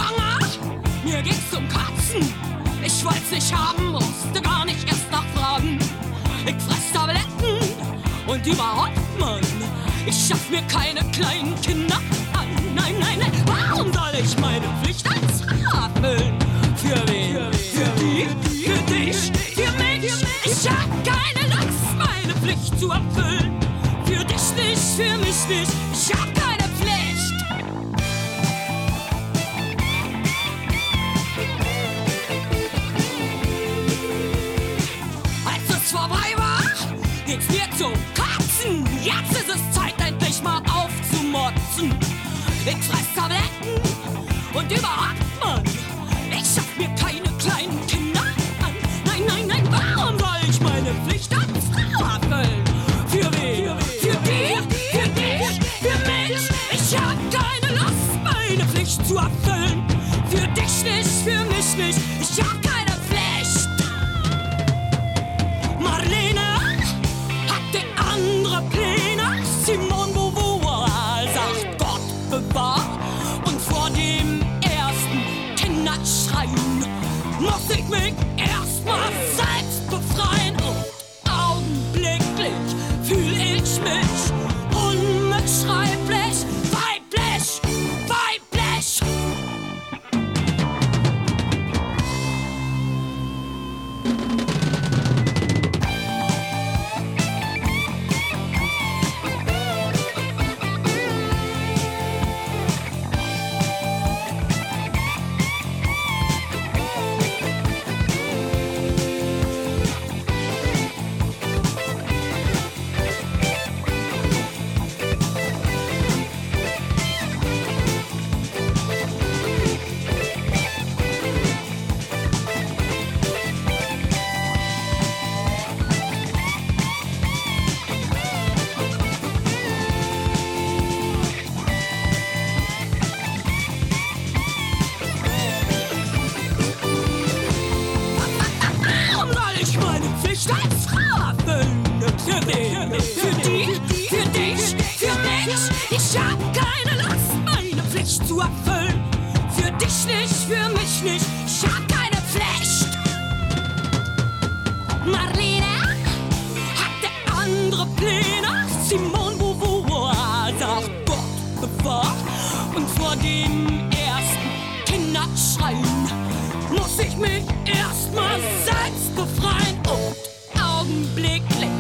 schwanger, mir ging's um Katzen. Ich wollt's nicht haben, musste gar nicht erst nachfragen. Ich fress Tabletten und überhaupt, Mann, ich schaff mir keine kleinen Kinder an. Nein, nein, nein, warum soll ich meine Pflicht als Frau erfüllen? Für wen? Für die? Für dich? Für mich? Ich hab keine Lust, meine Pflicht zu erfüllen. Für dich nicht, für mich nicht, ich hab keine Pflicht. Als es vorbei war, geht's mir zum Kotzen. Jetzt ist es Zeit, endlich mal aufzumotzen. Ich fress Tabletten und überhaupt, Mann, ich schaff mir keine kleinen Kinder an. Nein, nein, nein, warum soll ich meine Pflicht als Frau erfüllen? Für wen? Für die? Für dich? Für mich? Ich hab keine Lust, meine Pflicht zu erfüllen. Für dich nicht, für mich nicht, ich hab keine Pflicht. Marlene hatte andere Pläne. Simone Beauvoir sagt Gott bewahr. Und vor dem ersten Kinderschreien muss ich mich erstmal selbst befreien. Und augenblicklich fühl ich mich unbeschreiblich weiblich, weiblich. Warum soll ich meine Pflicht als Frau erfüllen? Für wen? Für die? Für dich? Für mich? Ich hab keine Lust, meine Pflicht zu erfüllen. Für dich nicht, für mich nicht, ich hab keine Pflicht. Marlene hatte andere Pläne. Simone Beauvoir sagt Gott bewahr. Und vor dem ersten Kinderschreien muss ich mich erstmal selbst befreien. Und augenblicklich